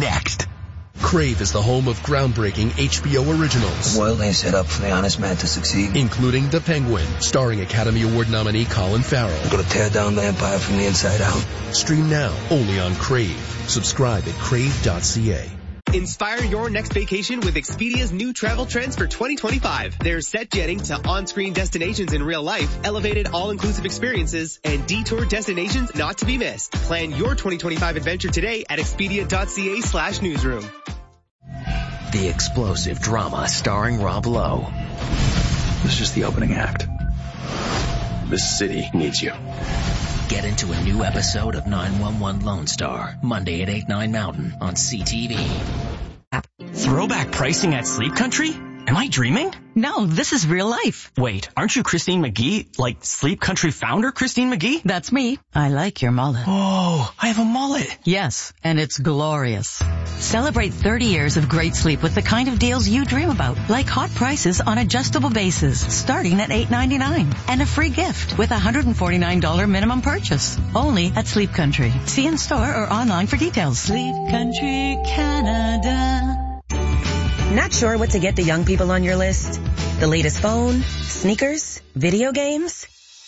next. Crave is the home of groundbreaking HBO originals. Well, ain't set up for the honest man to succeed. Including The Penguin, starring Academy Award nominee Colin Farrell. I'm gonna tear down the empire from the inside out. Stream now, only on Crave. Subscribe at crave.ca. Inspire your next vacation with Expedia's new travel trends for 2025. There's set jetting to on-screen destinations in real life, elevated all-inclusive experiences, and detour destinations not to be missed. Plan your 2025 adventure today at expedia.ca/newsroom. The explosive drama starring Rob Lowe. This is just the opening act. This city needs you. Get into a new episode of 911 Lone Star, Monday at 8, 9 Mountain on CTV. Throwback pricing at Sleep Country? Am I dreaming? No, this is real life. Wait, aren't you Christine McGee? Like Sleep Country founder Christine McGee? That's me. I like your mullet. Oh, I have a mullet. Yes, and it's glorious. Celebrate 30 years of great sleep with the kind of deals you dream about, like hot prices on adjustable bases starting at $8.99 and a free gift with a $149 minimum purchase. Only at Sleep Country. See in store or online for details. Sleep Country Canada. Not sure what to get the young people on your list? The latest phone, sneakers, video games?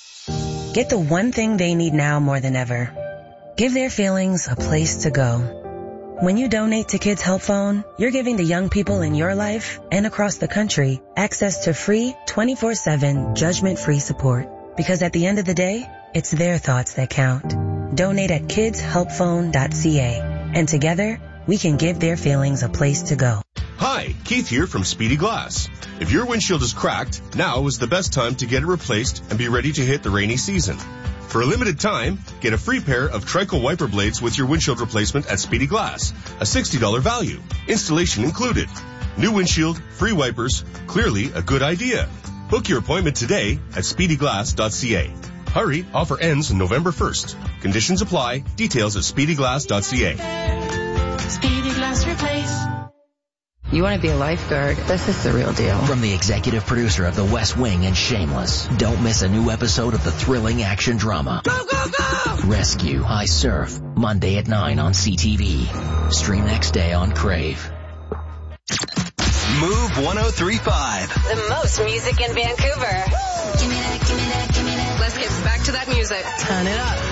Get the one thing they need now more than ever. Give their feelings a place to go. When you donate to Kids Help Phone, you're giving the young people in your life and across the country access to free 24/7 judgment-free support. Because at the end of the day, it's their thoughts that count. Donate at kidshelpphone.ca. And together, we can give their feelings a place to go. Hi, Keith here from Speedy Glass. If your windshield is cracked, now is the best time to get it replaced and be ready to hit the rainy season. For a limited time, get a free pair of Trico wiper blades with your windshield replacement at Speedy Glass, a $60 value. Installation included. New windshield, free wipers, clearly a good idea. Book your appointment today at speedyglass.ca. Hurry, offer ends November 1st. Conditions apply. Details at speedyglass.ca. Speedy Glass Replace. You want to be a lifeguard? This is the real deal. From the executive producer of The West Wing and Shameless, don't miss a new episode of the thrilling action drama. Go, go, go! Rescue High Surf, Monday at 9 on CTV. Stream next day on Crave. Move 103.5. The most music in Vancouver. Give me that, give me that, give me that. Let's get back to that music. Turn it up.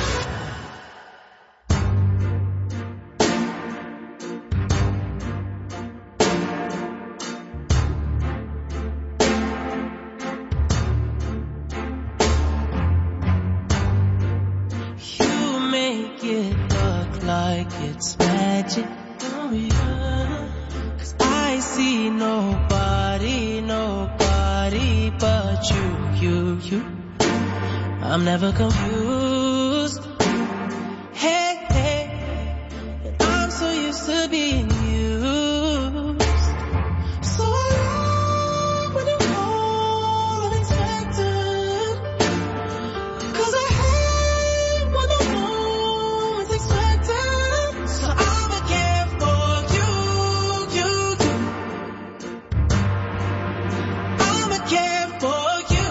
Like it's magic, oh yeah. 'Cause I see nobody but you. I'm never confused. Hey, and I'm so used to being used. So I love when you call unexpected. 'Cause I hate when the moment's expected. So I'ma care for you. I'ma care for you.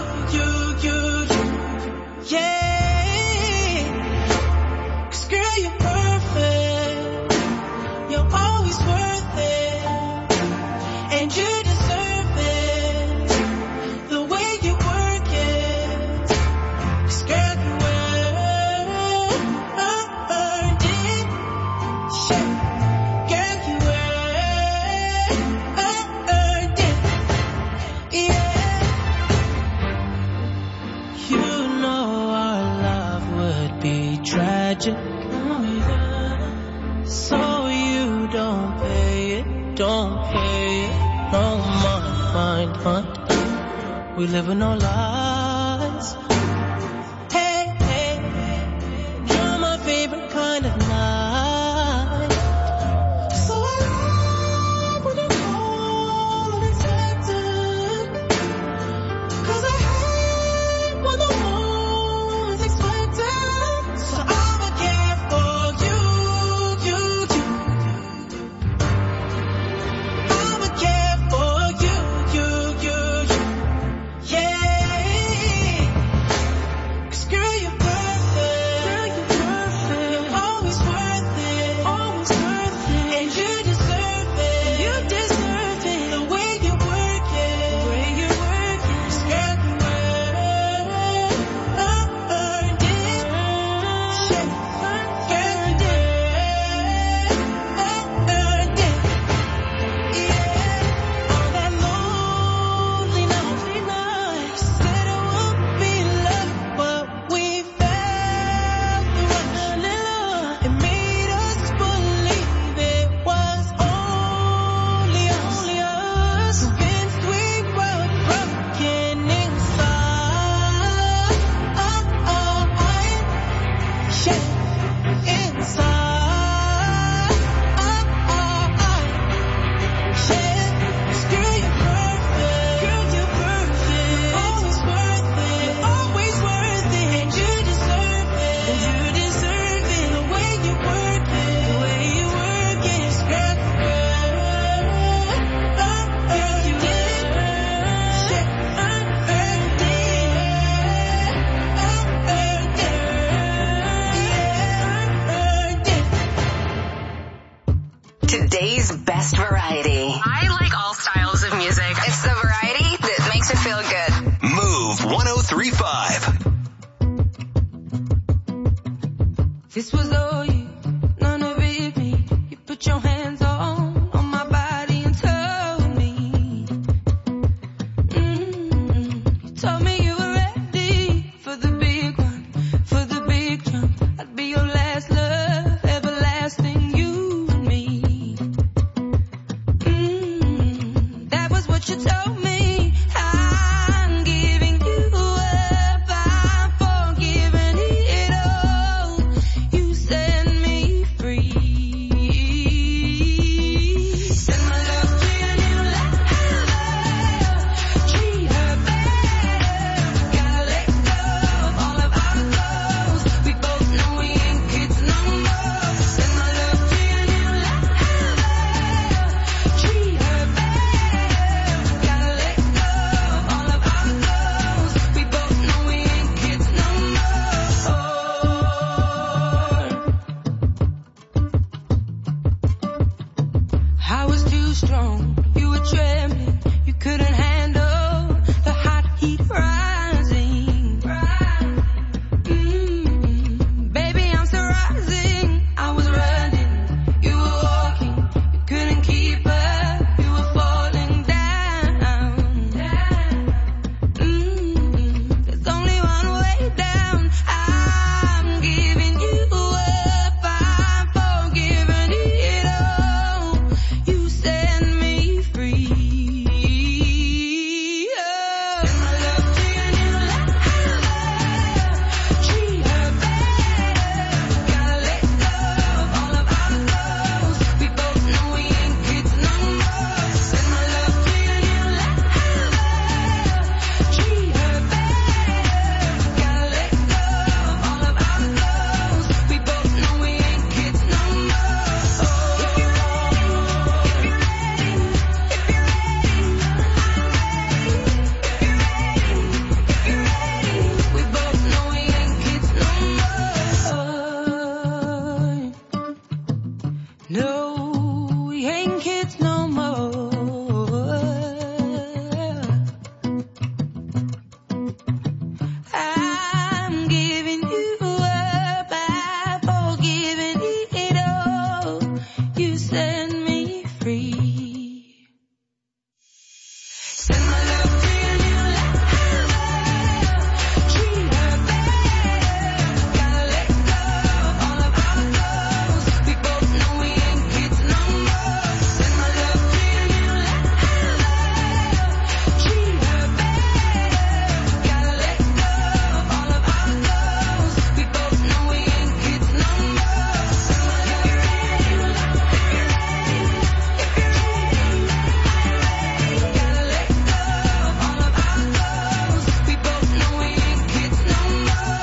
Yeah. 'Cause girl, you're perfect. You're always worth it. And you deserve it. The way you work it. 'Cause girl, you earned it. Yeah. Girl, you earned it. Yeah. You know our love would be tragic. Oh, yeah. So you don't pay it. No mind. We live with no lies. Hey, you're my favorite kind of night. So I love when you call unexpected. 'Cause I hate when the moment's expected. So I'ma care for you. I'ma care for you. Yeah. Today's best variety. I like all styles of music. It's the variety that makes it feel good. Move 103.5. This was all you, none of it me. You put your hands on my body and told me. You told me you were ready for the big one, for the big jump. I'd be your last love, everlasting, you and me. That was what you told me. I'm giving you up, I'm forgiving it all. You set me free. Send my love to your new lover. Treat her better. Gotta let go of all of our goals. We both know we ain't kids no more. Send my love to your new lover. Treat her better. Gotta let go of all of our goals. We both know we ain't kids no more. I was too strong, you were trembling, you couldn't handle the hot heat rising. Baby, I'm still rising. I was running, you were walking, you couldn't keep up, you were falling down. There's only one way down. I'm giving you up, I'm forgiving it all. You set me free. Send my love to your new lover. Treat her better. Gotta let go of all of our goals. We both know we ain't kids no more. Send my love to your new lover. Treat her better. Gotta let go of all of our goals. We both know we ain't kids no more. If you're ready, we both know we ain't kids no more. No, we ain't kids no more. I'm giving you up, I'm forgiving it all. You set me free. Send my love to your new lover. Treat her better. Gotta let go of all of our goals. We both know we ain't kids no more. Send my love to your new lover. Treat her better. Gotta let go of all of our goals. We both know we ain't kids no more. Send my love to your new lover. Gotta let go of all of our goals. We both know we ain't kids no more.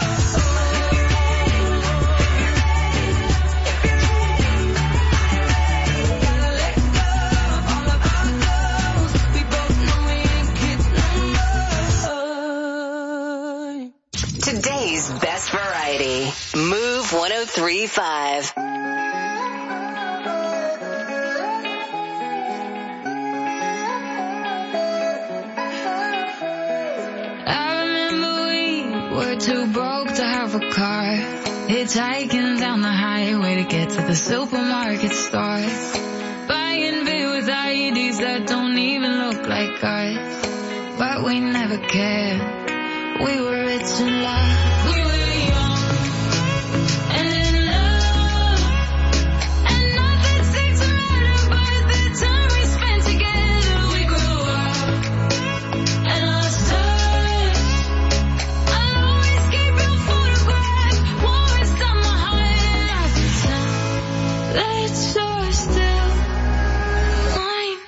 Gotta let go of all of our goals. We both know we ain't kids no more. Today's best variety. Move 103.5. I remember we were too broke to have a car. Hitchhiking down the highway to get to the supermarket store. Buying beer with IEDs that don't even look like ours. But we never cared. We were rich in love. We were young and in love. And nothing seems to matter but the time we spent together. We grew up and lost touch. I'll always keep your photograph warmest on my heart, and I pretend that you're still mine.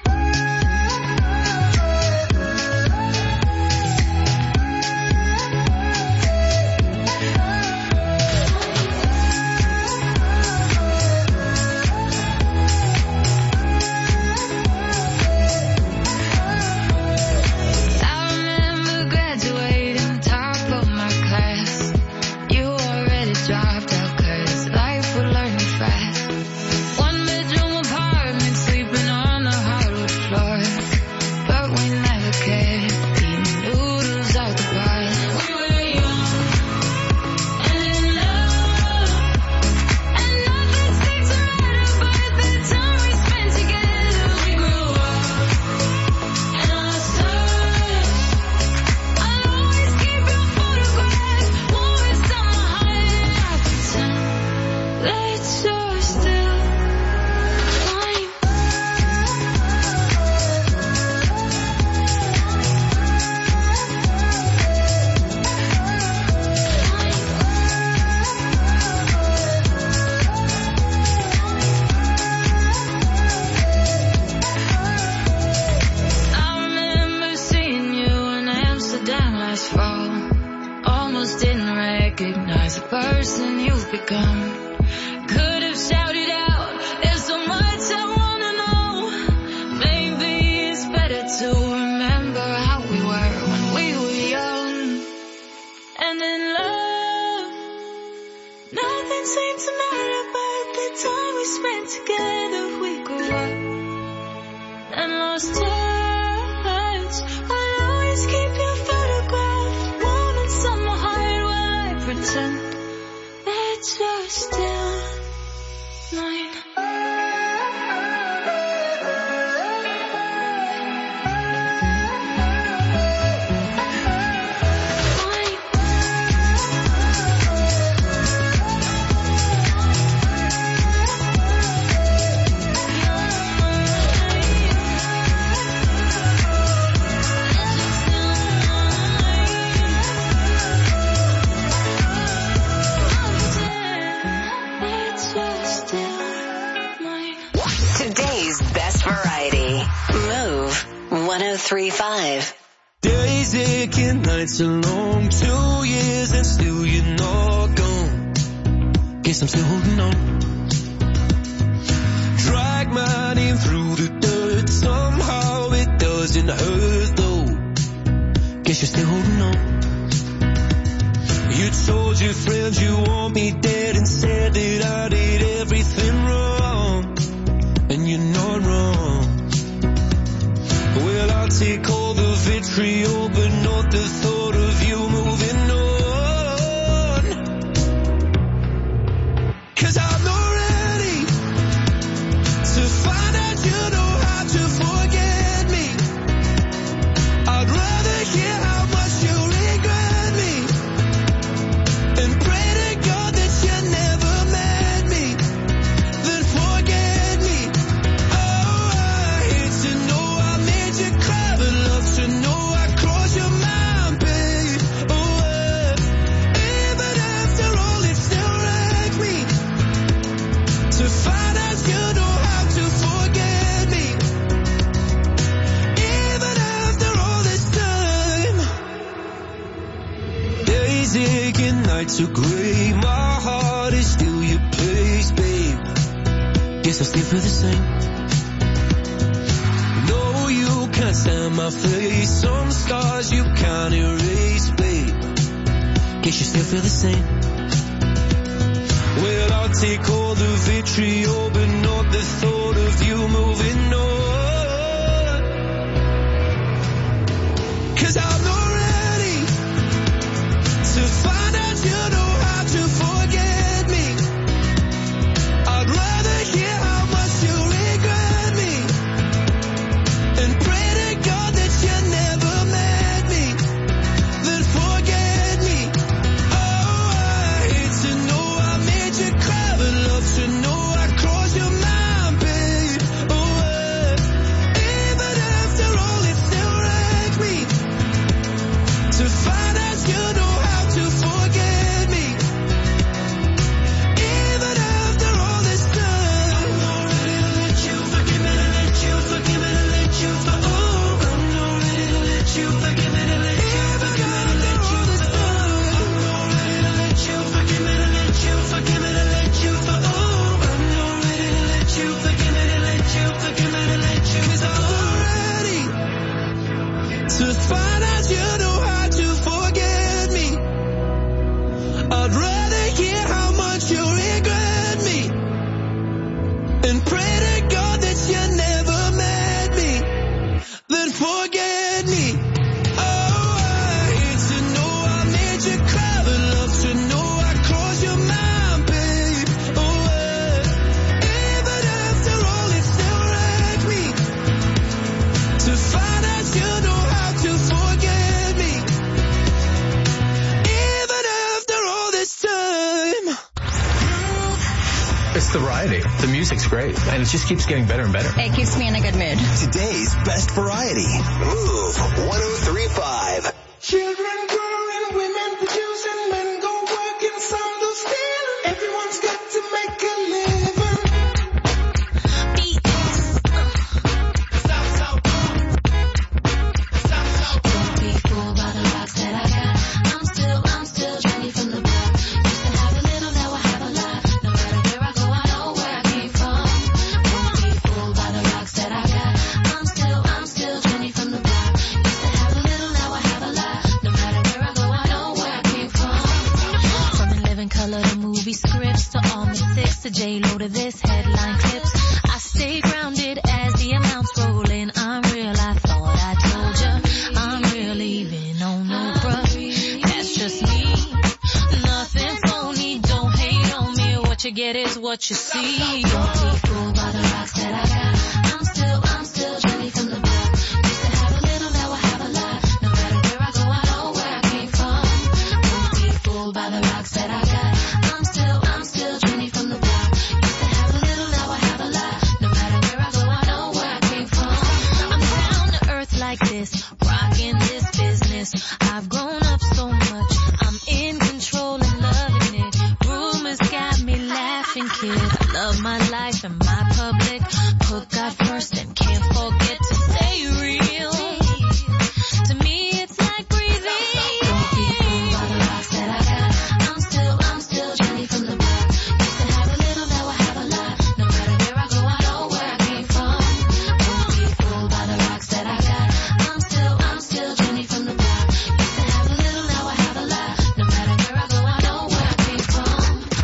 lost touch. I'll always keep your photograph warm inside my heart while I pretend that you're still mine. Today's best variety. Move 103.5. Days aching, nights are long, 2 years and still you're not gone. Guess I'm still holding on. Drag my name through the dirt, somehow it doesn't hurt though. Guess you're still holding on. You told your friends you want me dead and said that I did everything wrong. And you're not wrong. Well, I'll take all the vitriol, but not the thought of you moving on. 'Cause I'm not ready to find out you know how to forget me. I'd rather hear how much you regret me and pray to God that you never met me, then forget me. Oh, I hate to know I made you cry, but love to know I crossed your mind, babe. Oh, even after all, it still wrecks me to find out you know how to forget me. Even after all this time. Days aching, nights are gray, my heart is still your place, babe. Guess I still feel the same. No, you can't stand my face, some scars you can't erase, babe. Guess you still feel the same. Well, I'll take all the vitriol, but not the thought of you moving on. 'Cause I'm not ready to find out you know how to forget me. I'd rather hear how much you regret me and pray to God that you never met me, then forget me. Oh, I hate to know I made you cry, but love to know I crossed your mind, babe. Oh, even after all, it still wrecks me to find out you know how to forget me. Even after all this time. I'm not ready to let you forgive me, to let you forgive me, to let you oh, I'm not ready to let you forgive me, to let you forgive me, to let you I'm not ready to let you forgive me, to let you forgive me, to let you oh, I'm not ready to let you forgive me, to let you forgive me, to let you 'Cause I'm not ready to find out you know how to forget me. I'd rather hear how much you regret me and pray to God that you never met me, then forget me. Oh, I hate to know I made you cry, but love to know I crossed your mind, babe. Oh, even after all, it still wrecks me to find out you know how to forget me. Even after all this time. It's the variety. The music's great, and it just keeps getting better and better. It keeps me in a good mood. Today's best variety. Move 103.5. Children growing, women producing, men go working, some do stealing. Everyone's got to make a living. Don't be fooled by the rocks that I got. I'm still Jenny from the block. Used to have a little, now I have a lot. No matter where I go, I know where I came from. Don't be fooled by the rocks that I got. I'm still Jenny from the block. Used to have a little, now I have a lot. No matter get is what you see. Don't be fooled by the rocks that I got. I'm still Jenny from the block. Used to have a little, now I have a lot. No matter where I go, I know where I came from. Don't be fooled by the rocks that I got. I'm still Jenny from the block. Used to have a little, now I have a lot. No matter where I go, I know where I came from. I'm down to earth like this, rocking this business. I've grown up so much, I'm in control and loving it. Rumors got me laughing, kid. I love my life and my public. Put God first and can't forget to stay real. To me, it's like breathing. Don't be fooled by the rocks that I got. I'm still Jenny from the block. Used to have a little, now I have a lot. No matter where I go, I know where I came from. Don't be fooled by the rocks that I got. I'm still Jenny from the block. Used to have a little, now I have a lot. No matter where I go, I know where I came from.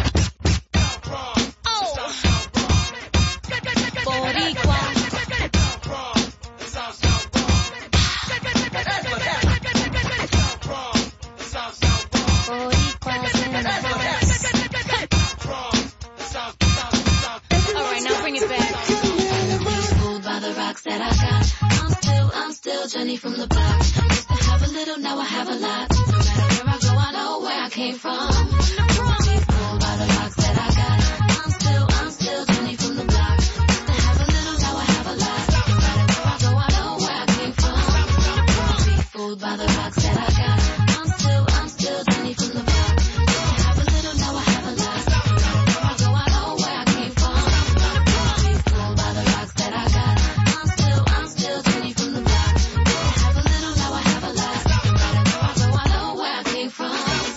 Alright, now bring it back. Don't be fooled by the rocks that I got. I'm still Jenny from the block. Used to have a little, now I have a lot. No matter where I go, I know where I came from. Don't be fooled by the rocks that I got. I'm still Jenny from the block. Used to have a little, now I have a lot. No matter where I go, I know where I came from. Don't be fooled by the rocks that I got. I'm still Jenny from the block. Used to have a little, now I have a lot. No matter where I go, I know where I came from. Don't be fooled by the rocks that I got. I'm still Jenny from the block. Used to have a little, now I have a lot. No matter where I go, I know where I came from.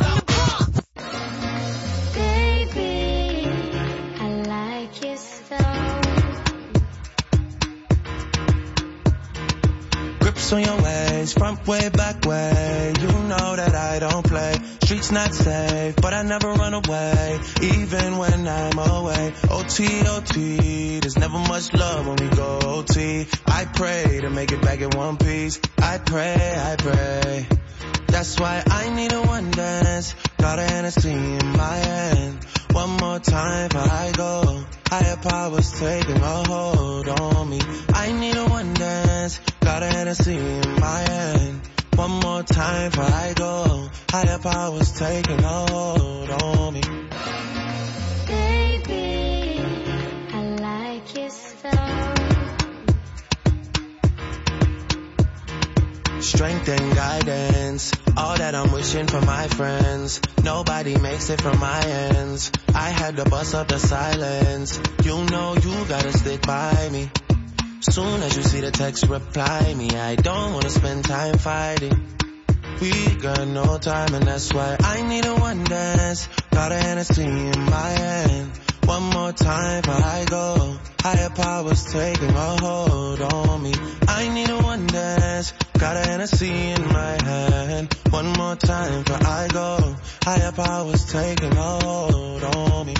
Baby, I like your style. Grips on your ways, front way, back way. You know that I don't play. Streets not safe, but I never run away, even when I'm away. OT, there's never much love when we go OT. I pray to make it back in one piece. I pray. That's why I need a one dance. Got a Hennessy in my hand. One more time before I go. Higher powers taking a hold on me. I need a one dance. Got a Hennessy in my hand. One more time before I go. Higher powers taking a hold on me. Baby, I like your style. Strength and guidance, all that I'm wishing for my friends. Nobody makes it from my ends. I had to bust up the silence. You know you gotta stick by me. Soon as you see the text, reply me. I don't wanna spend time fighting. We got no time and that's why I need a one dance. Got a Hennessy in my hand. One more time before I go. Higher powers taking a hold on me. I need a one dance. Got a Hennessy in my hand. One more time before I go. Higher powers taking a hold on me.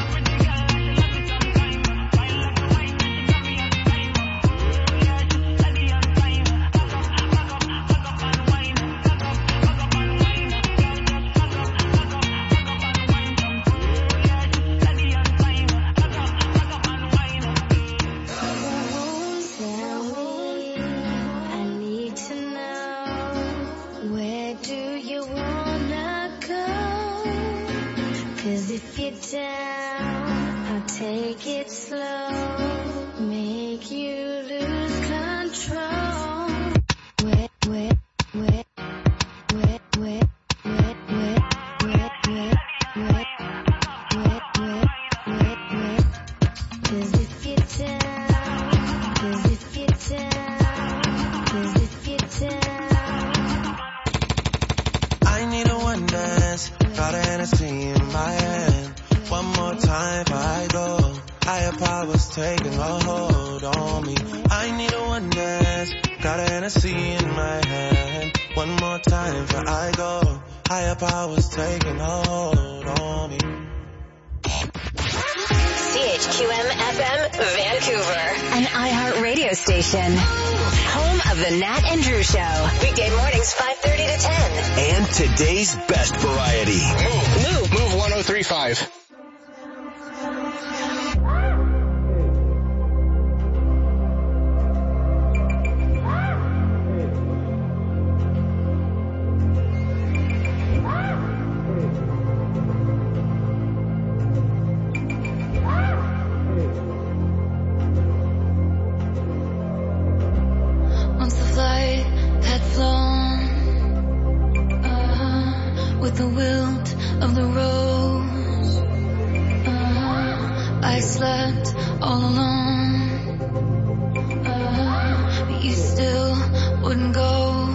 Down, I'll take it slow, make you lose control. Wet, wet, wet, wet, wet, wet, wet, wet, wet, wet, wet, wet, wet, wet. 'Cause if you're down, 'cause if you're down, 'cause if you're down. I need a one dance, got a Hennessy in my hand. One more time before I go. Higher powers taking a hold on me. I need a one dance. Got a Hennessy in my hand. One more time before I go. Higher powers taking a hold on me. CHQM FM Vancouver, an iHeart radio station. Home of the Nat and Drew Show. Weekday mornings 5:30 to 10. And today's best variety. Move 103.5. like the wilt of the rose. I slept all alone. But you still wouldn't go.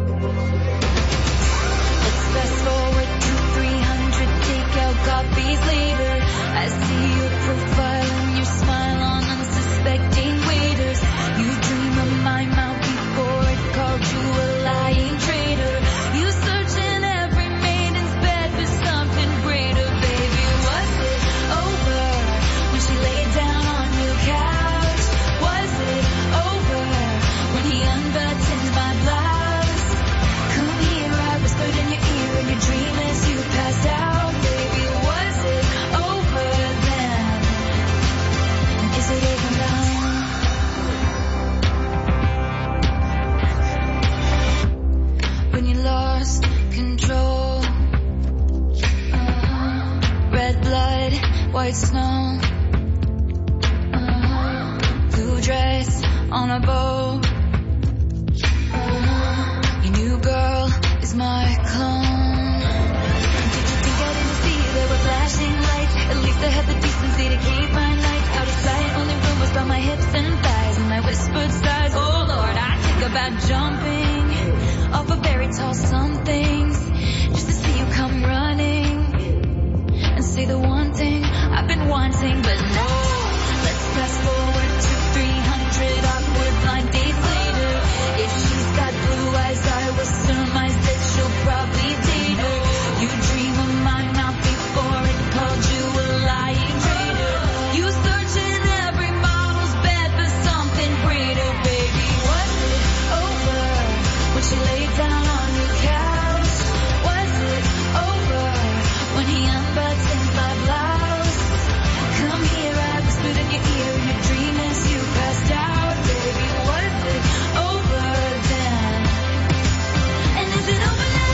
Let's fast forward to 300 takeout copies later. I see your profile and your smile on unsuspecting waiters. You dream of my mouth before it called you a lying traitor. You search in every maiden's bed for something greater, baby. Was it over when she laid down on your couch? Was it over when he unbuttoned my blouse? Come here, I whispered in your ear in your dream as you passed out, baby. Was it over then? And is it over now? When you lost control, red blood, white snow, blue dress on a boat. Your new girl is my clone. Did you think I didn't see there were flashing lights? At least I had the decency to keep my nights out of sight. Only rumors about my hips and thighs and my whispered sighs. Oh Lord, I think about jumping off a very tall somethings just to see you come running and say the one thing I've been wanting, but no. Let's fast forward to 300 awkward blind dates later. If she's got blue eyes, I will surmise that she'll probably date her. You dream of my mouth before it called you a lying traitor. You search in every model's bed for something greater, baby. Was it over when she laid down on your couch? Was it over when he unbuttoned my blouse? Come here, I whispered in your ear in your dream as you passed out, baby. Was it over then? And is it over now?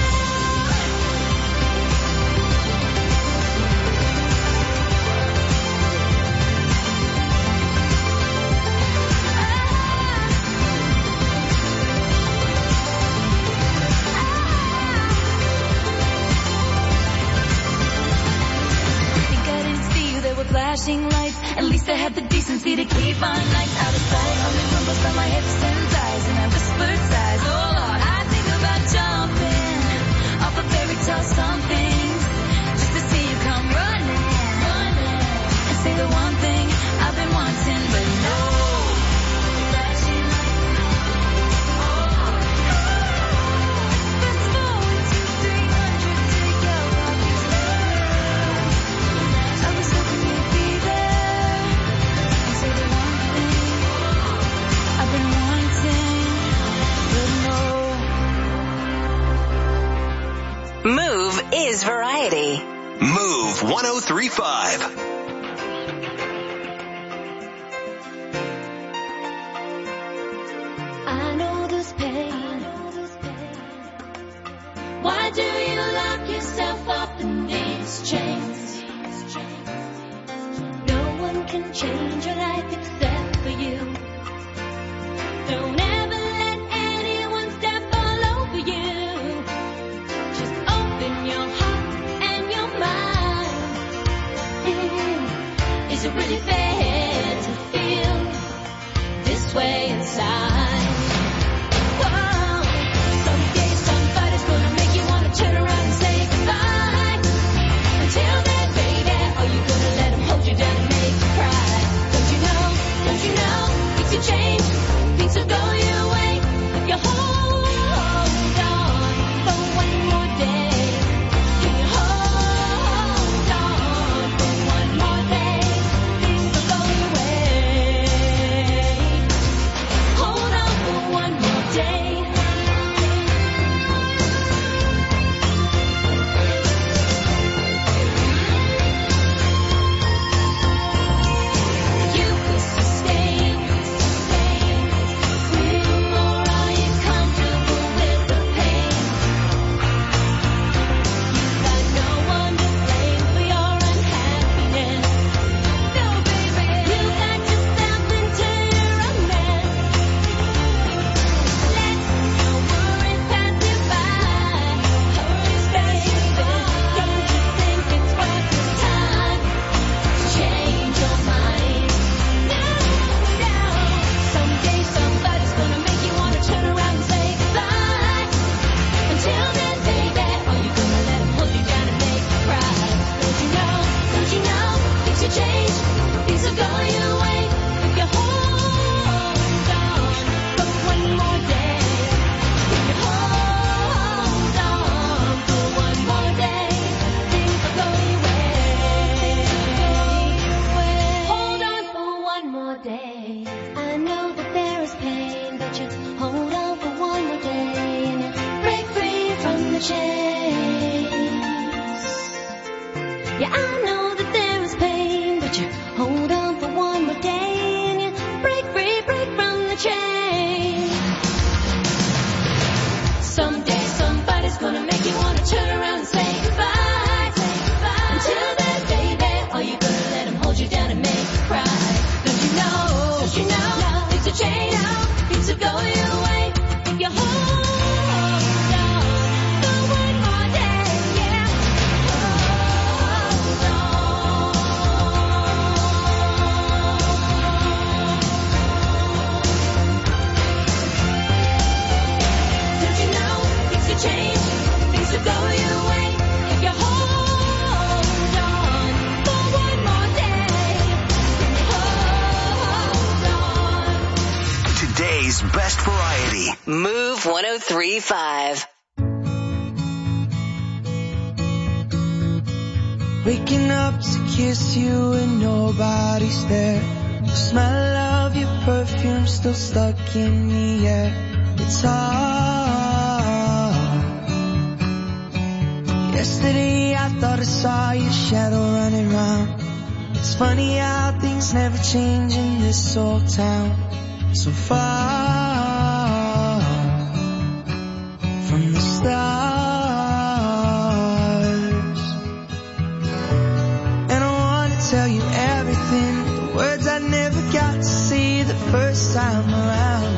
Think I didn't see you, there were flashing lights. At least I had the decency to keep my nights out of sight. Only rumbles by my hips and thighs and I whispered sighs. Oh Lord, I think about jumping off a fairy tale somethings just to see you come running and say the one thing I've been wanting, but no. Flashing lights. Fast forward to 300 takeout copies later. I was hoping you'd be there and say the one thing I've been wanting, but no. Move is variety. Move 103.5. I know this pain. Why do you lock yourself up in these chains? No one can change your life except for you. Don't ever let anyone step all over you. Just open your heart and your mind. Is it really fair to feel this way inside? Whoa. Someday somebody's gonna make you wanna turn around and say goodbye. Until then, baby, are you gonna let him hold you down and make you cry? Don't you know, things will change, things will go your way if you hold on for one more day. If you hold on for one more day, things will go your way. Hold on for one more day. You could sustain. Will more are you come Yeah, I know that there is pain, but you hold on for one more day and you break free, break from the chain. Someday somebody's gonna make you wanna turn around and say goodbye. Until then, baby, are you gonna let him hold you down and make you cry? Don't you know things will change, things will go your way if you hold on for one more day. Yeah, hold on. Don't you know things will change, things will go your way if you hold on for one more day. Hold on. Today's best variety. Move 103.5. Waking up to kiss you and nobody's there. The smell of your perfume still stuck in the air. It's hard. Yesterday I thought I saw your shadow running round. It's funny how things never change in this old town. So far from the stars. And I want to tell you everything, the words I never got to see the first time around.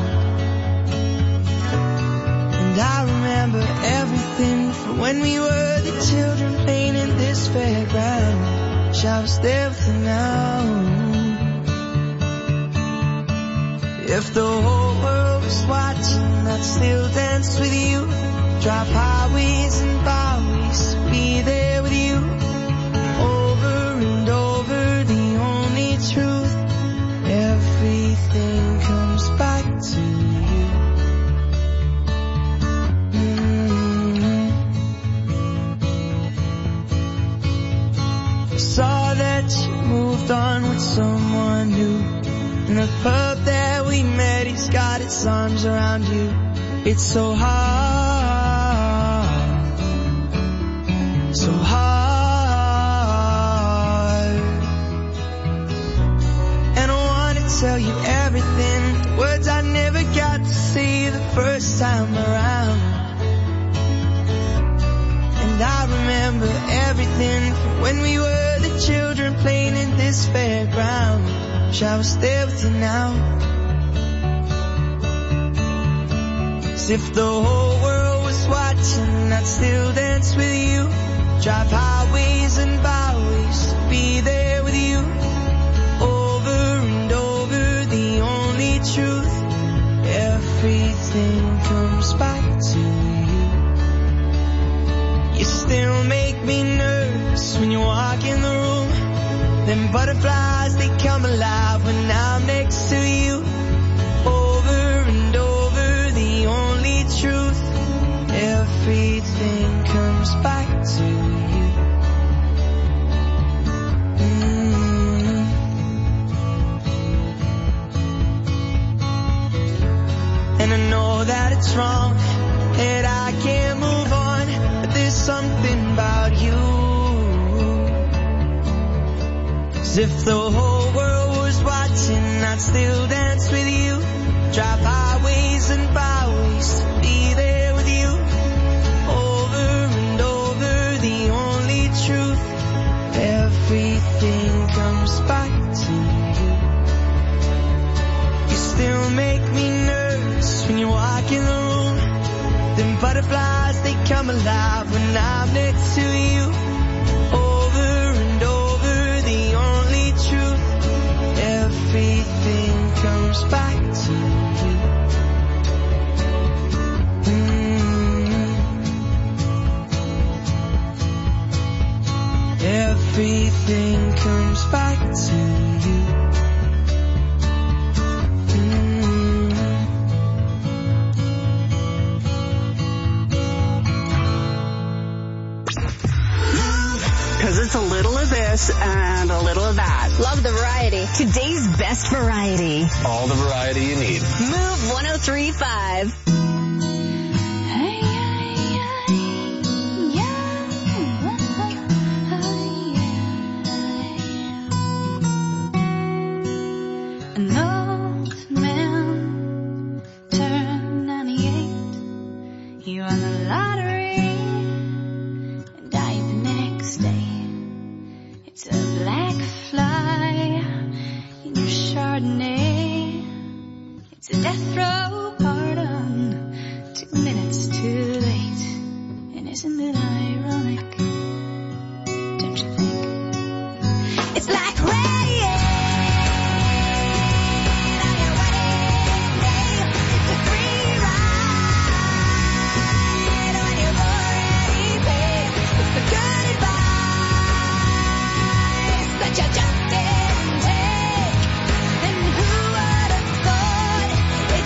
And I remember everything from when we were the children playing in this fairground. Wish I was there with you now. If the whole world was watching, I'd still dance with you. Drive highways and byways, be there with you. Over and over, the only truth. Everything comes back to you. I saw that you moved on with someone new. And the pub that we met, he's got his arms around you. It's so hard, so hard. And I want to tell you everything, the words I never got to say the first time around. And I remember everything from when we were the children playing in this fairground. Wish I was there with you now. 'Cause if the whole world was watching, I'd still dance with you. Drive highways and byways, be there with you. Over and over, the only truth. Everything comes back to you. You still make me nervous when you walk in the room. Them butterflies, they come alive when I'm next to you. Over and over, the only truth. Everything comes back to you. And I know that it's wrong, that I can't move on, but there's something about you. 'Cause if the whole world was watching, I'd still dance with you. Drive highways and byways, be there with you. Over and over, the only truth. Everything comes back to you. You still make me nervous when you walk in the room. Them butterflies, they come alive when I'm next to you. Over and over, the only truth. Everything comes back to you. Everything comes back to you. Because it's a little of this and a little of that. Love the variety. Today's best variety. All the variety you need. Move 103.5. death row pardon. 2 minutes too late. And isn't it ironic? Don't you think? It's like rain on your wedding day. It's a free ride on your already paid. It's the good advice that you just didn't take. And who would have thought it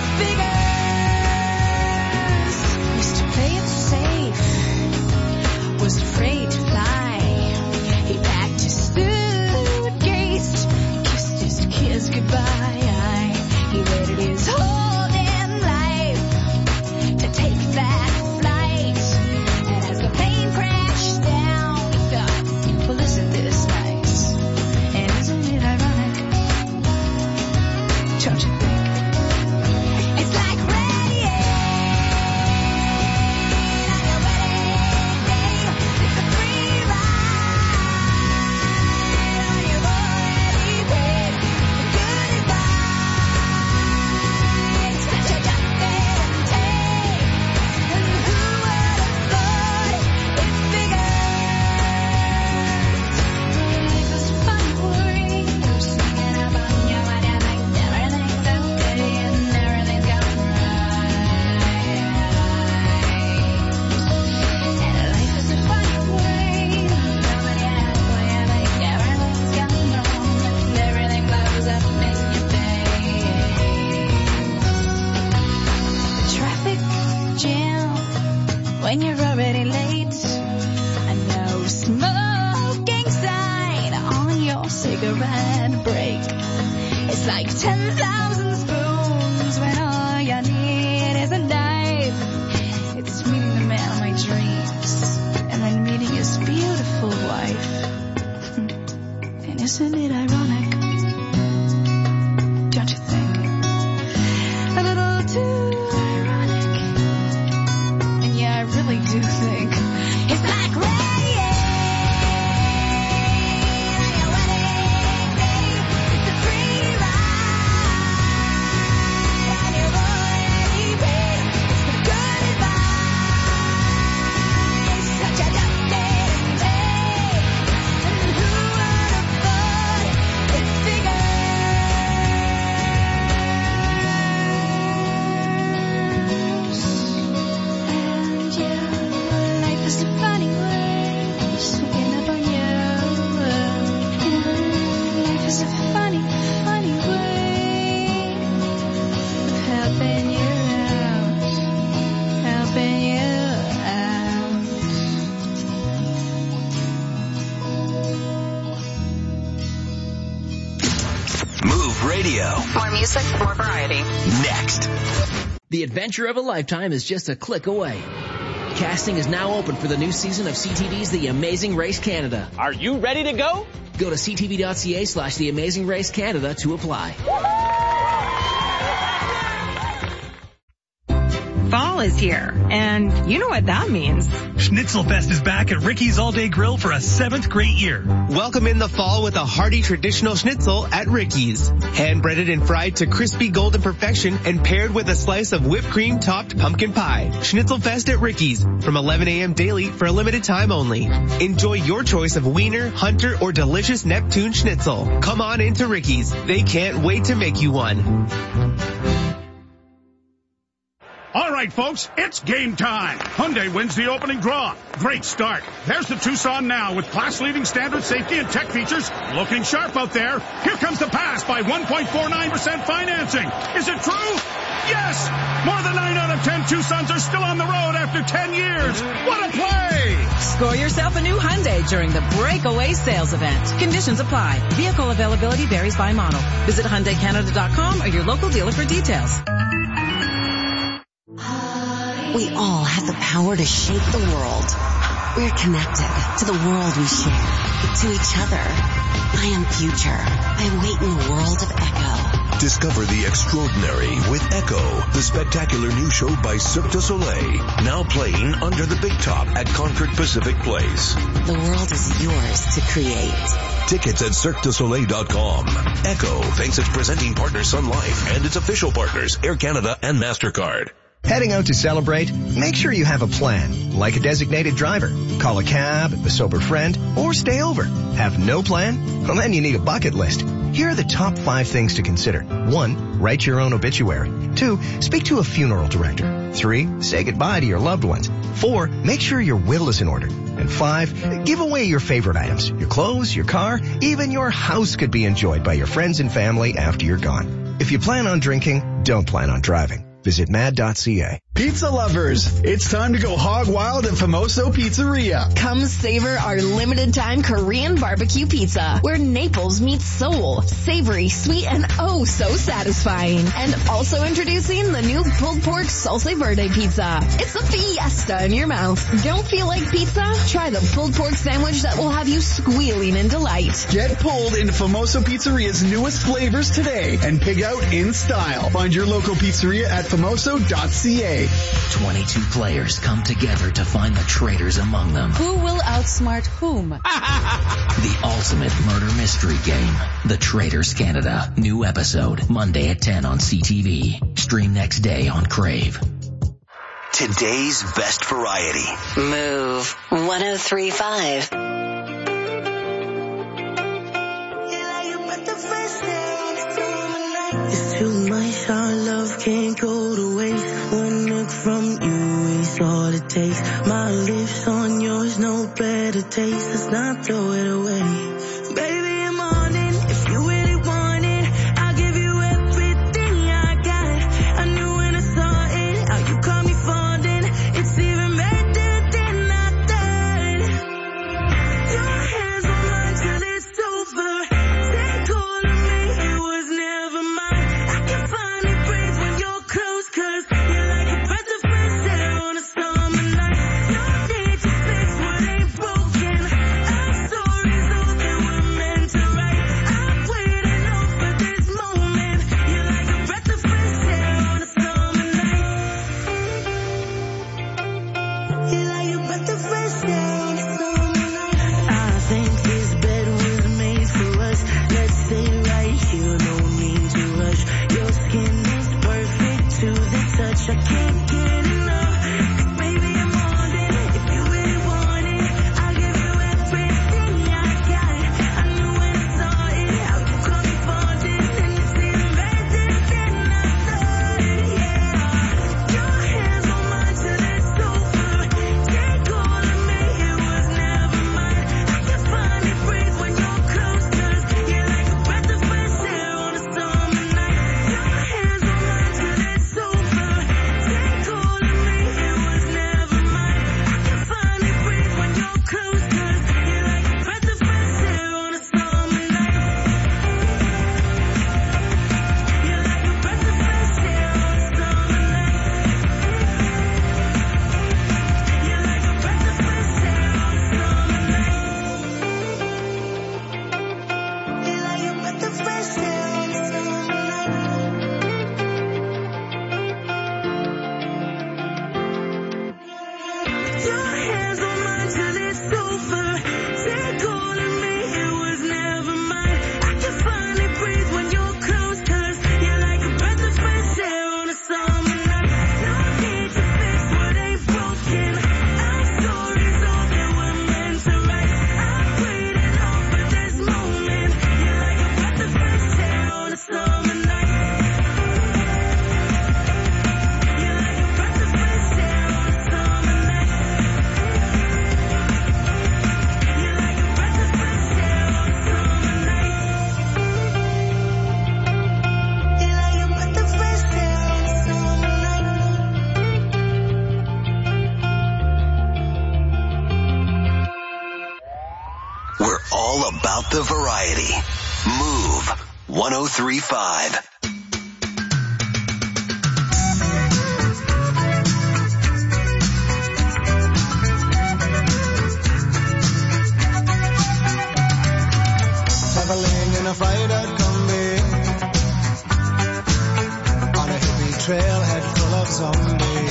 figures? Used to play it safe, was afraid to fly. He packed his suitcase, kissed his kids goodbye. He waited his whole damn life to take that flight. And as the plane crashed down, he thought, well, isn't this nice? And isn't it ironic? Don't you think? It's like rain on your wedding day. It's a free ride on your already paid. The good advice that you just didn't take. And who would have thought it figures? Life is fun worrying. You're singing about you and you think everything's okay and everything's gone right. And life is a funny way. Nobody has what you think everything's gone wrong and everything blows up in your face. The traffic jam when you're already late. A no smoking sign on your cigarette break. It's like 10,000 spoons when all you need is a knife. It's meeting the man of my dreams and then meeting his beautiful wife. And isn't it ironic? Don't you think? A little too ironic. And yeah, I really do think it's like rain on your wedding day. It's a free ride on your already paid. It's the good advice that you just didn't take. And who would have thought it figures? And yeah, life is a funny way, sneaking up on you. Life is a funny, funny way of helping you out, helping you out. Move Radio. More music, more variety. Next. The adventure of a lifetime is just a click away. Casting is now open for the new season of CTV's The Amazing Race Canada. Are you ready to go? Go to ctv.ca/The Amazing Race Canada to apply. Fall is here, and you know what that means. Schnitzelfest is back at Ricky's All Day Grill for a 7th great year. Welcome in the fall with a hearty traditional schnitzel at Ricky's. Hand-breaded and fried to crispy golden perfection and paired with a slice of whipped cream topped pumpkin pie. Schnitzelfest at Ricky's from 11 a.m. daily for a limited time only. Enjoy your choice of wiener, hunter, or delicious Neptune schnitzel. Come on into Ricky's. They can't wait to make you one. All right, folks, it's game time. Hyundai wins the opening draw. Great start. There's the Tucson now with class-leading standard safety and tech features. Looking sharp out there. Here comes the pass by 1.49% financing. Is it true? Yes! More than 9 out of 10 Tucsons are still on the road after 10 years. What a play! Score yourself a new Hyundai during the Breakaway Sales Event. Conditions apply. Vehicle availability varies by model. Visit HyundaiCanada.com or your local dealer for details. We all have the power to shape the world. We're connected to the world we share, to each other. I am future. I wait in the world of Echo. Discover the extraordinary with Echo, the spectacular new show by Cirque du Soleil. Now playing under the big top at Concord Pacific Place. The world is yours to create. Tickets at CirqueDuSoleil.com. Echo thanks its presenting partner Sun Life and its official partners Air Canada and MasterCard. Heading out to celebrate? Make sure you have a plan, like a designated driver. Call a cab, a sober friend, or stay over. Have no plan? Well, then you need a bucket list. Here are the top 5 things to consider. 1, write your own obituary. 2, speak to a funeral director. 3, say goodbye to your loved ones. 4, make sure your will is in order. And 5, give away your favorite items. Your clothes, your car, even your house could be enjoyed by your friends and family after you're gone. If you plan on drinking, don't plan on driving. Visit mad.ca. Pizza lovers, it's time to go hog wild at Famoso Pizzeria. Come savor our limited time Korean barbecue pizza, where Naples meets Seoul. Savory, sweet, and oh so satisfying. And also introducing the new pulled pork salsa verde pizza. It's a fiesta in your mouth. Don't feel like pizza? Try the pulled pork sandwich that will have you squealing in delight. Get pulled into Famoso Pizzeria's newest flavors today and pig out in style. Find your local pizzeria at famoso.ca. 22 players come together to find the traitors among them. Who will outsmart whom? The ultimate murder mystery game. The Traitors Canada. New episode, Monday at 10 on CTV. Stream next day on Crave. Today's best variety. Move 103.5. It's too much, our love can't go to waste. One look from you is all it takes. My lips on yours, no better taste. Let's not throw it away. Baby, I'm on it. If you really want it, I'll give you everything I got. I knew when I saw it, how you caught me falling. It's even better than I thought. Your hands on mine till it's over. Take all of me, it was never mine. I can finally breathe when you're close, 'cause you're like a breath of fresh air on a summer night. No need to fix what ain't broken. Our stories all that we're meant to write. I've waited long for this moment. You're like a breath of fresh air on a summer night. You're like a breath of fresh air on a summer night. I think this bed was made for us. Let's stay right here, no need to rush. Your skin is perfect to the touch. I can't get enough. Baby, I'm on it. If you really want it, I'll give you everything I got. I knew when I saw it, how you caught me falling, and it's even better than I thought. Yeah, your hands on mine till it's over. Take all of me, it was never mine. I can finally breathe when you're close, 'cause you're like a breath of fresh air on a summer night. Your hands on mine till it's over. Take all of me, it was never mine. I can finally breathe when you're close, 'cause you're like a breath of fresh air on a summer night. You're like a breath of fresh air on a summer night. You're like a breath of fresh air on a summer night. You're like a breath of fresh air on a summer night. Your hands on mine till it's over. Take all of me, it was never mine. I can finally breathe when you're close, 'cause you're like a breath of fresh air on a summer night. No need to fix what ain't broken. Our stories all that we're meant to write. I've waited long for this moment. You're like a breath of fresh air on a summer night. You're like a breath of fresh air on a summer night. You're like a breath of fresh air on a summer night. You're like a breath of fresh air on a summer night. We're all about the variety. Move 103.5. Traveling in a freighter combi. love zombie.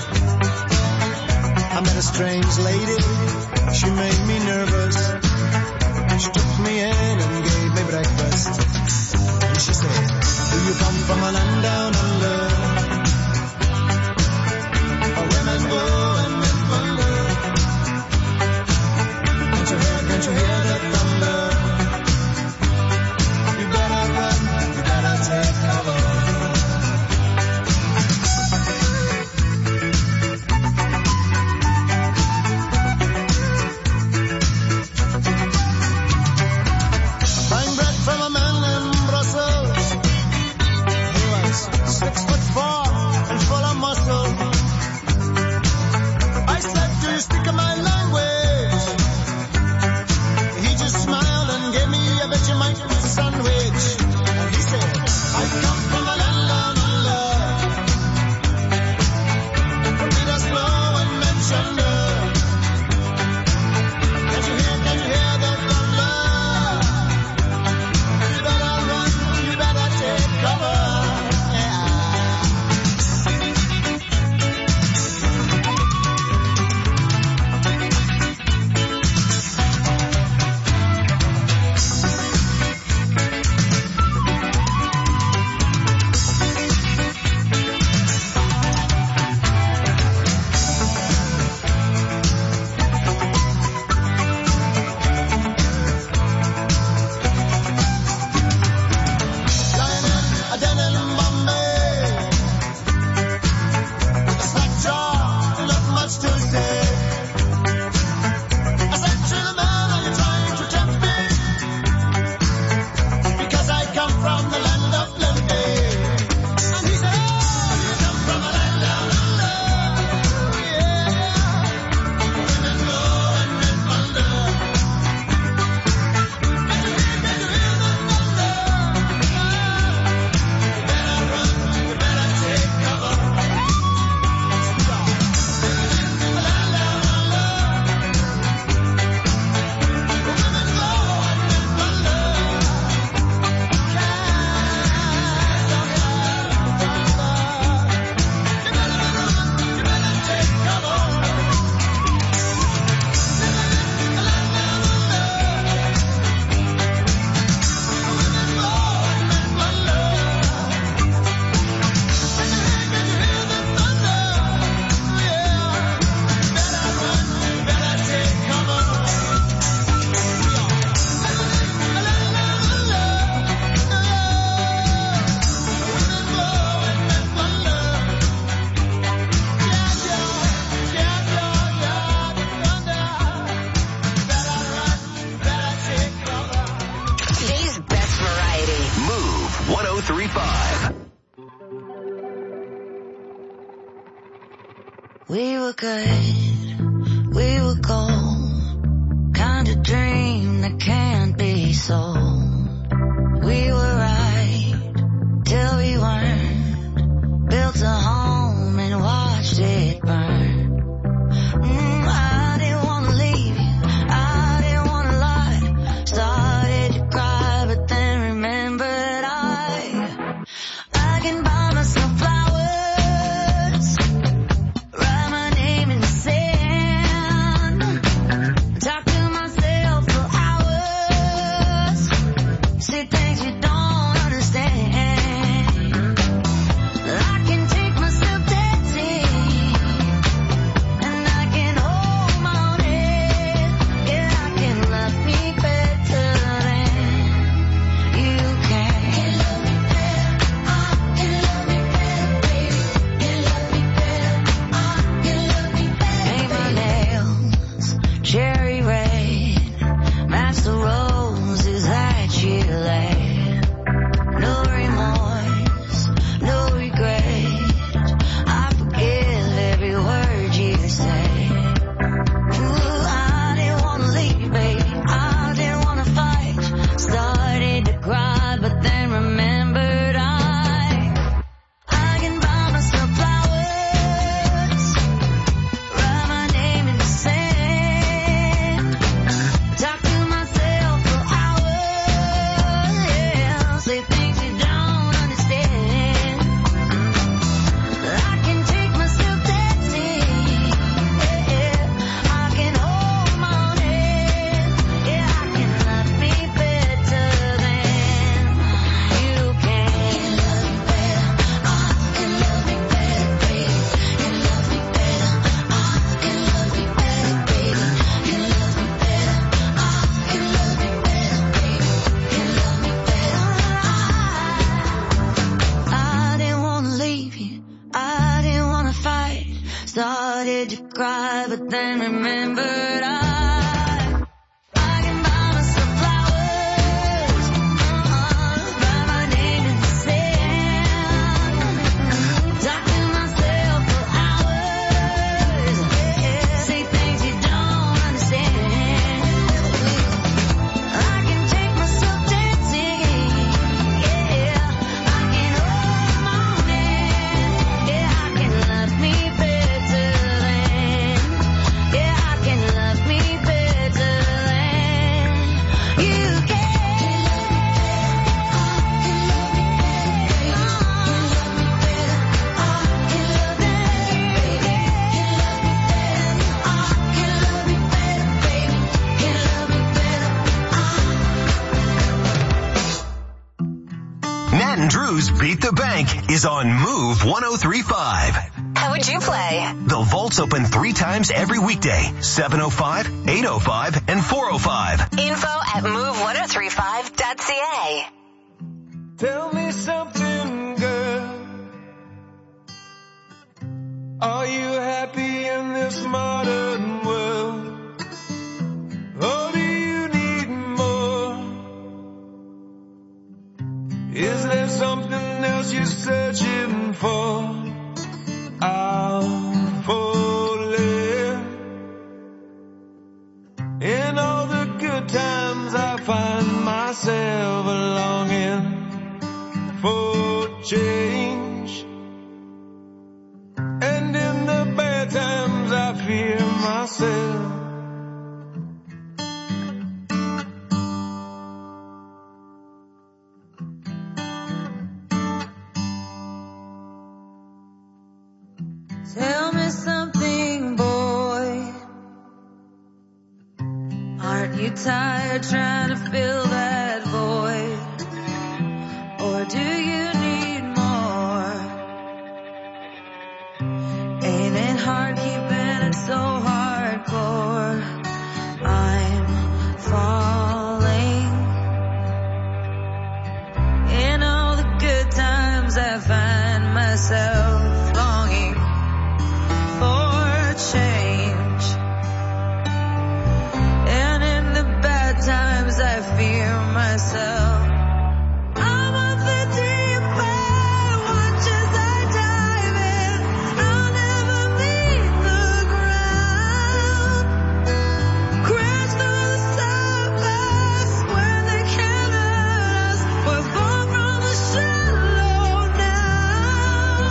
I met a strange lady, she made me nervous. She took me in and gave me breakfast. And she said, do you come from a land down under? Where women go and men wonder. Can't you hear the thunder? You better run, you better take cover. Buying bread from a man in Brussels. He was 6'4" and full of muscle. I said, do you speak my language? He just smiled and gave me a Vegemite sandwich. And he said, I come from a land down under. From Peterslow and Manchester. Can't you hear the thunder? You better run, you better take cover. A den in Bombay, a slack jaw, not much to say. I said to the man, are you trying to tempt me? Because I come from the land of plenty. And he said, oh, you come from a land down under. Yeah, women go and men wonder. Can't you hear the thunder? You better take cover. Today's best variety. Move 1035. We were good, we were gold, kind of dream that can't be sold. We were right, till we weren't, built a home and watched it burn. I didn't want to leave you, I didn't want to lie, started to cry but then remembered I can buy myself flowers, write my name in the sand. Started to cry, but then remembered I can buy myself flowers, write my name in the sand, talk to myself for hours, say things you don't understand. I can take myself dancing, yeah, I can hold my own hand, yeah, I can love me better than, yeah, I can love me better than you can. Nat and Drew's Beat the Bank is on Move 103.5. How would you play? The vault's open 3 times every weekday, 7:05, 8:05, and 4:05. Info at move1035.ca. Tell me something, girl. Are you happy in this modern world? Or do you need more? Is there something else you're searching for? I'm falling. In all the good times I find myself longing for change, and in the bad times I fear myself. Tell me something, boy. Aren't you tired trying to fill that void? Or do you need more? Ain't it hard keeping it so hardcore? I'm falling. In all the good times I find myself longing for change, and in the bad times I fear myself. I'm of the deep end, watch as I dive in. I'll never meet the ground. Crash through the surface where they can't hurt us. We're far from the shallow now.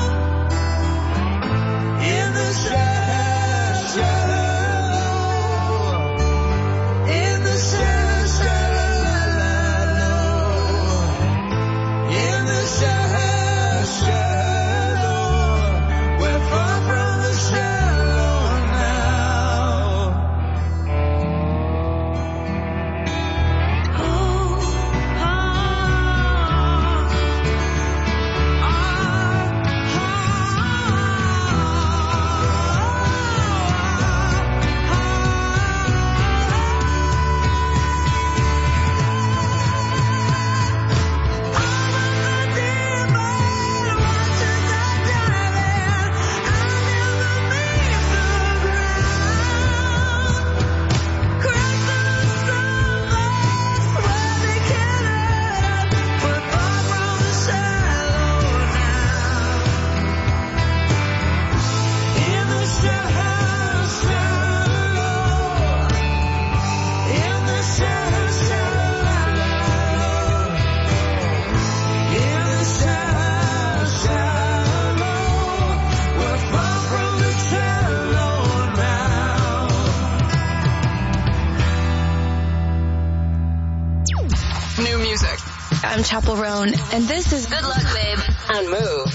In the in the shallow, we're far from the shallow now. New music. I'm Chapel Roan, and this is Good Luck, Babe on Move.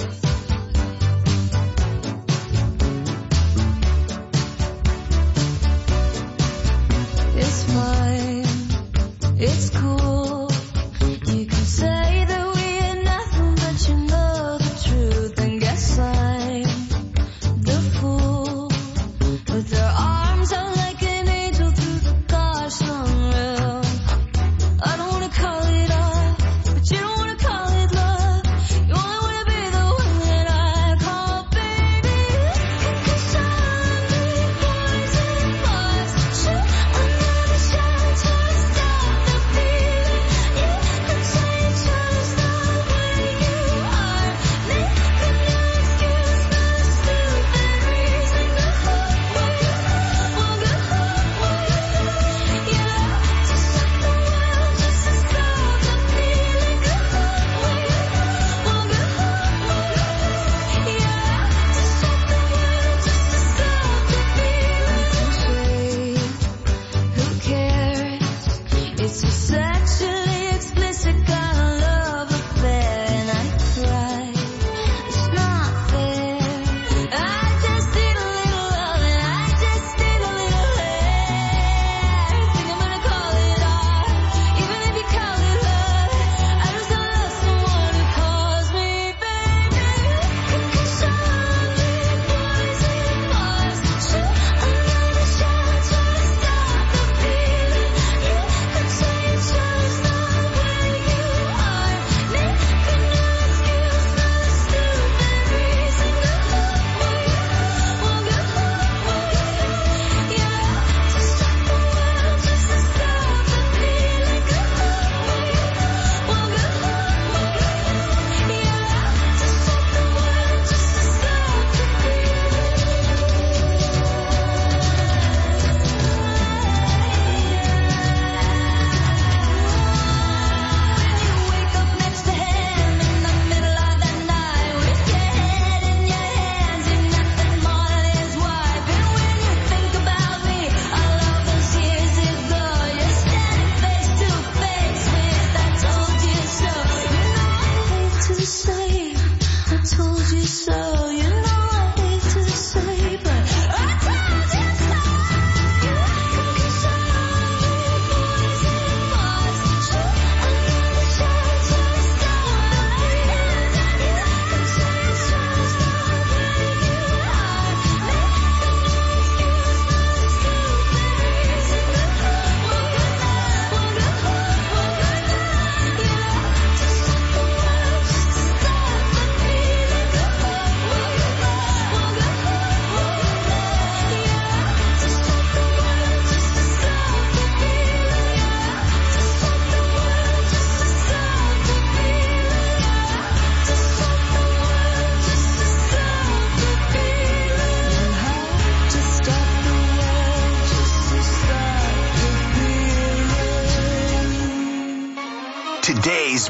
It's fine, it's cool. You can say that we ain't nothing, but you know the truth. And guess I'm the fool with their arms out like an angel through the gosh long road. I don't wanna call it off, but you don't wanna call it love. You only wanna be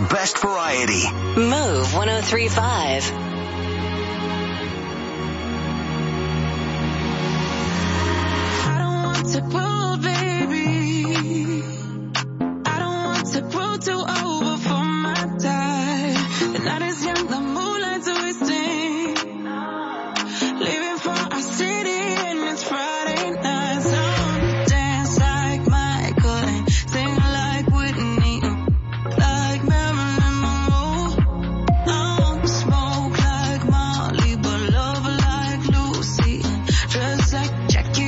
best variety. Move 103.5. To grow, baby. I don't want to grow too over for my time. The night is young, the moonlight's wasting. Leaving for our city and it's Friday night. So I wanna dance like Michael and sing like Whitney, like Marilyn Monroe. I wanna smoke like Molly, but love like Lucy, dress like Jackie.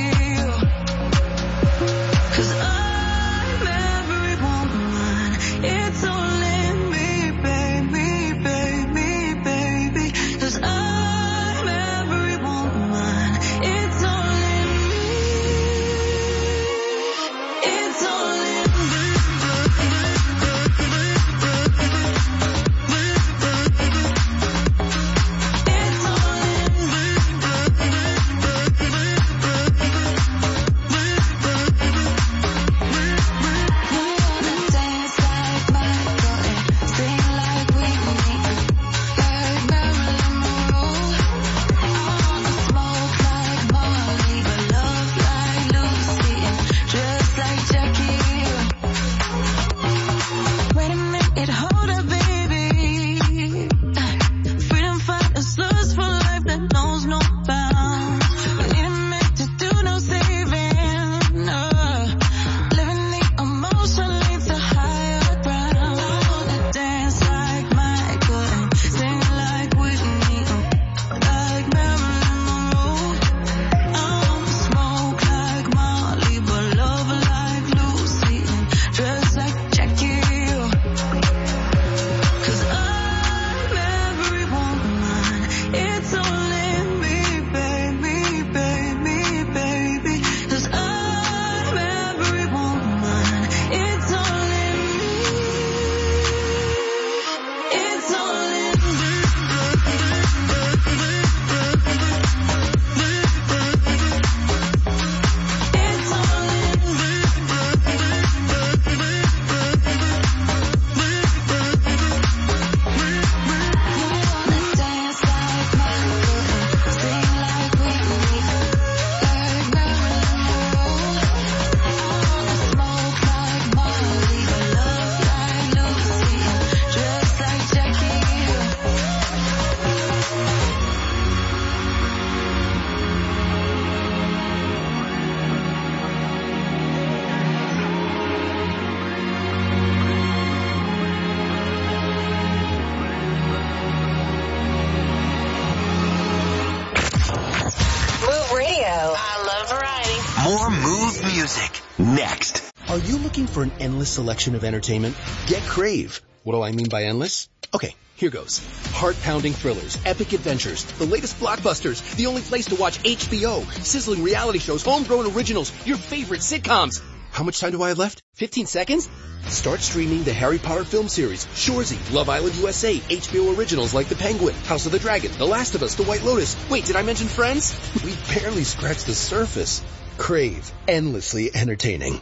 More Move music next. Are you looking for an endless selection of entertainment? Get Crave. What do I mean by endless? Okay, here goes. Heart-pounding thrillers, epic adventures, the latest blockbusters, the only place to watch HBO, sizzling reality shows, homegrown originals, your favorite sitcoms. How much time do I have left? 15 seconds? Start streaming the Harry Potter film series, Shoresy, Love Island USA, HBO originals like The Penguin, House of the Dragon, The Last of Us, The White Lotus. Wait, did I mention Friends? We barely scratched the surface. Crave. Endlessly entertaining.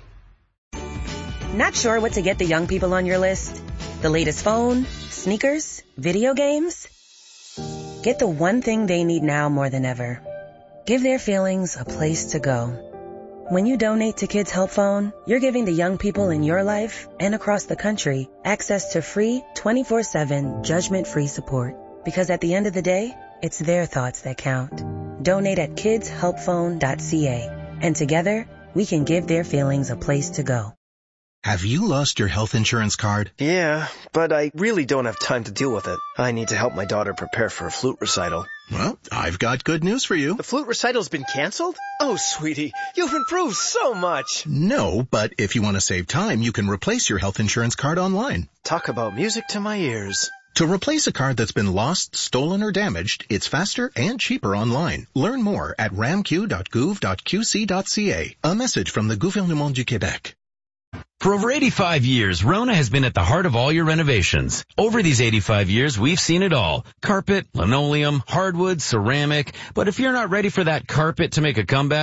Not sure what to get the young people on your list? The latest phone, sneakers, video games? Get the one thing they need now more than ever. Give their feelings a place to go. When you donate to Kids Help Phone, you're giving the young people in your life and across the country access to free 24/7 judgment-free support. Because at the end of the day, it's their thoughts that count. Donate at kidshelpphone.ca. And together, we can give their feelings a place to go. Have you lost your health insurance card? Yeah, but I really don't have time to deal with it. I need to help my daughter prepare for a flute recital. Well, I've got good news for you. The flute recital's been canceled? Oh, sweetie, you've improved so much. No, but if you want to save time, you can replace your health insurance card online. Talk about music to my ears. To replace a card that's been lost, stolen, or damaged, it's faster and cheaper online. Learn more at ramq.gouv.qc.ca. A message from the Gouvernement du Québec. For over 85 years, Rona has been at the heart of all your renovations. Over these 85 years, we've seen it all. Carpet, linoleum, hardwood, ceramic. But if you're not ready for that carpet to make a comeback,